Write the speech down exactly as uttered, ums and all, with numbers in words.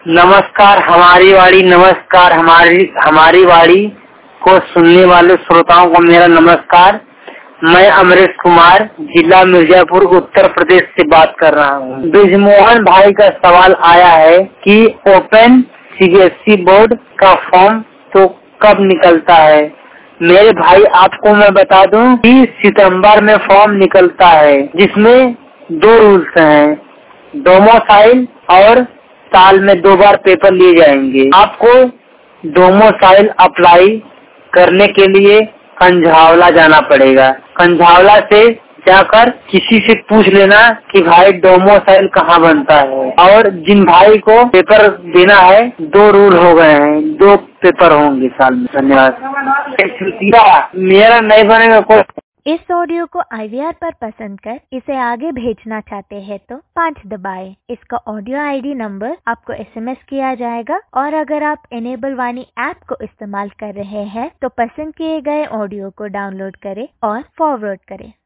नमस्कार हमारी वाणी नमस्कार हमारी हमारी वाणी को सुनने वाले श्रोताओं को मेरा नमस्कार। मैं अमरीश कुमार जिला मिर्जापुर उत्तर प्रदेश से बात कर रहा हूँ। ब्रिजमोहन भाई का सवाल आया है कि ओपन सीबीएसई बोर्ड का फॉर्म तो कब निकलता है। मेरे भाई आपको मैं बता दूं कि सितंबर में फॉर्म निकलता है, जिसमें दो रूल्स हैं, डोमोसाइल और साल में दो बार पेपर लिए जाएंगे। आपको डोमोसाइल अप्लाई करने के लिए कंझावला जाना पड़ेगा। कंझावला से जाकर किसी से पूछ लेना कि भाई डोमोसाइल कहाँ बनता है। और जिन भाई को पेपर देना है, दो रूल हो गए हैं, दो पेपर होंगे साल में। धन्यवाद। मेरा नहीं बनेगा कोई। इस ऑडियो को आई वी आर पर पसंद कर इसे आगे भेजना चाहते हैं तो पाँच दबाएं। इसका ऑडियो आई डी नंबर आपको एस एम एस किया जाएगा और अगर आप इनेबल वाणी ऐप को इस्तेमाल कर रहे हैं तो पसंद किए गए ऑडियो को डाउनलोड करें और फॉरवर्ड करें।